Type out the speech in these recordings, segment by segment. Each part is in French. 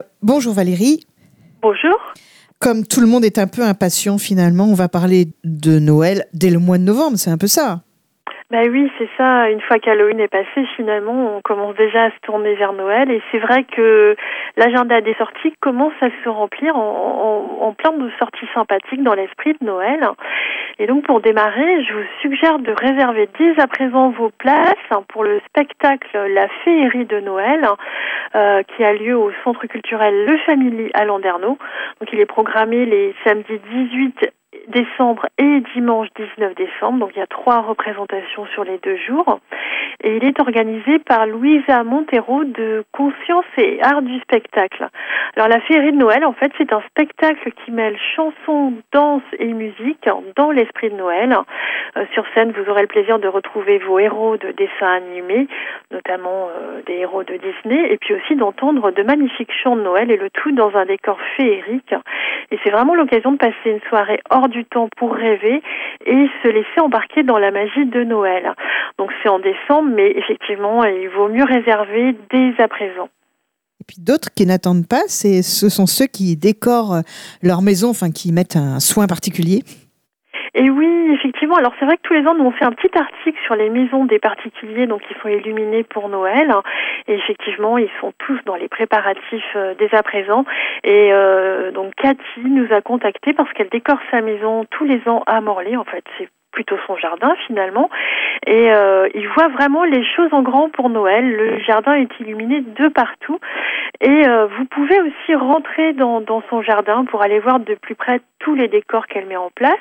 Bonjour Valérie. Bonjour. Comme tout le monde est un peu impatient finalement, on va parler de Noël dès le mois de novembre, c'est un peu ça. Ben oui, c'est ça. Une fois qu'Halloween est passé, finalement, on commence déjà à se tourner vers Noël. Et c'est vrai que l'agenda des sorties commence à se remplir en plein de sorties sympathiques dans l'esprit de Noël. Et donc, pour démarrer, je vous suggère de réserver dès à présent vos places pour le spectacle La Féerie de Noël, qui a lieu au Centre culturel Le Family à Landerneau. Donc, il est programmé les samedis 18 décembre et dimanche 19 décembre. Donc, il y a 3 représentations sur les 2 jours. Et il est organisé par Louisa Montero de Conscience et Art du Spectacle. Alors, la Féerie de Noël, en fait, c'est un spectacle qui mêle chansons, danse et musique dans l'esprit de Noël. Sur scène, vous aurez le plaisir de retrouver vos héros de dessins animés, notamment des héros de Disney, et puis aussi d'entendre de magnifiques chants de Noël, et le tout dans un décor féerique. Et c'est vraiment l'occasion de passer une soirée hors du temps pour rêver et se laisser embarquer dans la magie de Noël. Donc c'est en décembre, mais effectivement, il vaut mieux réserver dès à présent. Et puis d'autres qui n'attendent pas, ce sont ceux qui décorent leur maison, enfin qui mettent un soin particulier. Et oui, effectivement. Alors c'est vrai que tous les ans, nous on fait un petit article sur les maisons des particuliers, donc qui sont illuminés pour Noël. Et effectivement, ils sont tous dans les préparatifs dès à présent. Et donc Cathy nous a contactés parce qu'elle décore sa maison tous les ans à Morlaix. En fait, c'est plutôt son jardin finalement, et il voit vraiment les choses en grand pour Noël. Le jardin est illuminé de partout, et vous pouvez aussi rentrer dans son jardin pour aller voir de plus près tous les décors qu'elle met en place.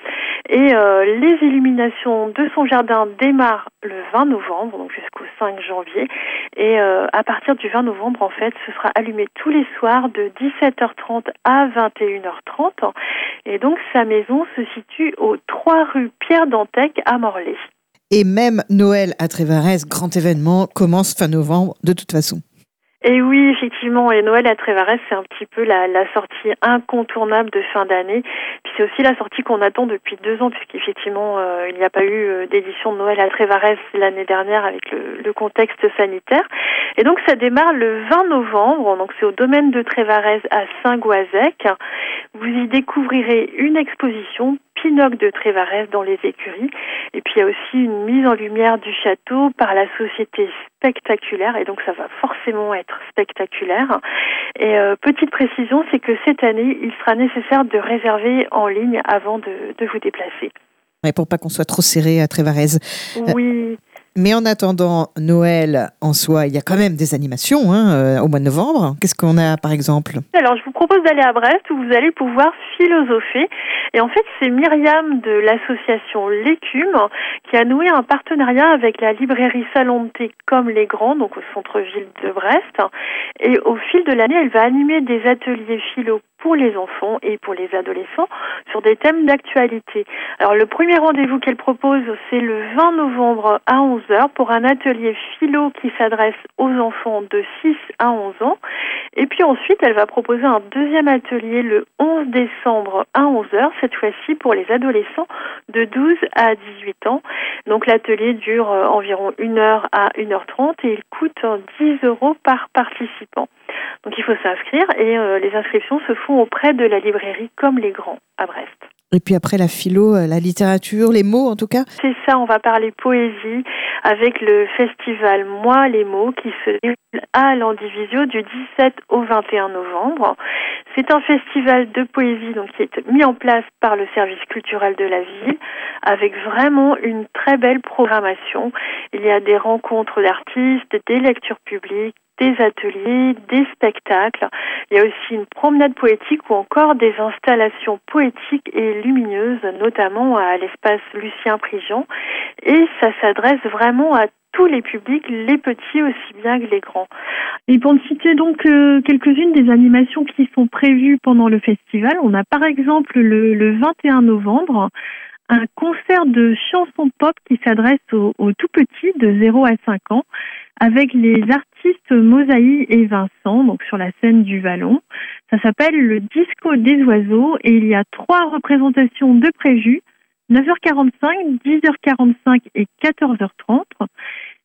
Et les illuminations de son jardin démarrent le 20 novembre, donc jusqu'au 5 janvier. Et à partir du 20 novembre, en fait, ce sera allumé tous les soirs de 17h30 à 21h30. Et donc, sa maison se situe aux 3 rue Pierre Dantec à Morlaix. Et même Noël à Trévarez, grand événement, commence fin novembre de toute façon. Et oui, effectivement, et Noël à Trévarez, c'est un petit peu la sortie incontournable de fin d'année. Puis c'est aussi la sortie qu'on attend depuis 2 ans, puisqu'effectivement, il n'y a pas eu d'édition de Noël à Trévarez l'année dernière avec le contexte sanitaire. Et donc ça démarre le 20 novembre, donc c'est au domaine de Trévarez à Saint-Goazec. Vous y découvrirez une exposition Pinoc de Trévarez dans les écuries. Et puis il y a aussi une mise en lumière du château par la société Spectaculaire, et donc ça va forcément être spectaculaire. Et petite précision, c'est que cette année, il sera nécessaire de réserver en ligne avant de vous déplacer. Et pour pas qu'on soit trop serré à Trévarez. Oui. Mais en attendant Noël en soi, il y a quand même des animations au mois de novembre. Qu'est-ce qu'on a par exemple ? Alors je vous propose d'aller à Brest où vous allez pouvoir philosopher. Et en fait, c'est Myriam de l'association L'Écume qui a noué un partenariat avec la librairie Salon de Thé comme les Grands, donc au centre-ville de Brest. Et au fil de l'année, elle va animer des ateliers philo pour les enfants et pour les adolescents sur des thèmes d'actualité. Alors le premier rendez-vous qu'elle propose, c'est le 20 novembre à 11h pour un atelier philo qui s'adresse aux enfants de 6 à 11 ans. Et puis ensuite, elle va proposer un deuxième atelier le 11 décembre à 11h, cette fois-ci pour les adolescents de 12 à 18 ans. Donc l'atelier dure environ 1h à 1h30 et il coûte 10 € par participant. Donc il faut s'inscrire et les inscriptions se font auprès de la librairie Comme les Grands à Brest. Et puis après la philo, la littérature, les mots en tout cas ? C'est ça, on va parler poésie avec le festival Moi les mots qui se déroule à l'Andivisio du 17 au 21 novembre. C'est un festival de poésie donc qui est mis en place par le service culturel de la ville avec vraiment une très belle programmation. Il y a des rencontres d'artistes, des lectures publiques, des ateliers, des spectacles. Il y a aussi une promenade poétique ou encore des installations poétiques et lumineuses, notamment à l'espace Lucien Prigent. Et ça s'adresse vraiment à tous les publics, les petits aussi bien que les grands. Et pour ne citer donc quelques-unes des animations qui sont prévues pendant le festival, on a par exemple le 21 novembre un concert de chansons pop qui s'adresse aux tout petits de 0 à 5 ans avec les artistes Mosaï et Vincent, donc sur la scène du Vallon. Ça s'appelle le Disco des oiseaux et il y a 3 représentations de prévues, 9h45, 10h45 et 14h30.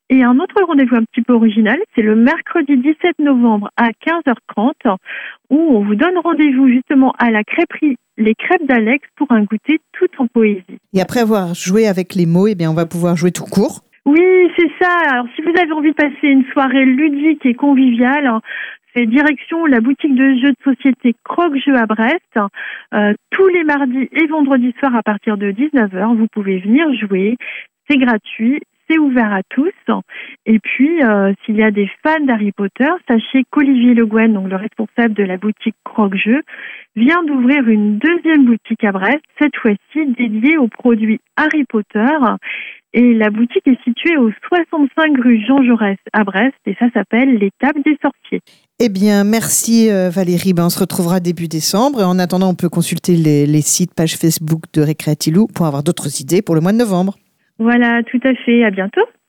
Et un autre rendez-vous un petit peu original, c'est le mercredi 17 novembre à 15h30, où on vous donne rendez-vous justement à la crêperie Les Crêpes d'Alex pour un goûter tout en poésie. Et après avoir joué avec les mots, eh bien, on va pouvoir jouer tout court. Oui, c'est ça. Alors, si vous avez envie de passer une soirée ludique et conviviale, c'est direction la boutique de jeux de société Croque-Jeux à Brest. Tous les mardis et vendredis soirs à partir de 19h, vous pouvez venir jouer. C'est gratuit. C'est ouvert à tous. Et puis, s'il y a des fans d'Harry Potter, sachez qu'Olivier Le Guen, donc le responsable de la boutique Croque-Jeux, vient d'ouvrir une deuxième boutique à Brest, cette fois-ci dédiée aux produits Harry Potter. Et la boutique est située au 65 rue Jean Jaurès à Brest et ça s'appelle les Tables des Sorciers. Eh bien, merci Valérie. On se retrouvera début décembre. Et en attendant, on peut consulter les sites, pages Facebook de Récréatilou pour avoir d'autres idées pour le mois de novembre. Voilà, tout à fait. À bientôt.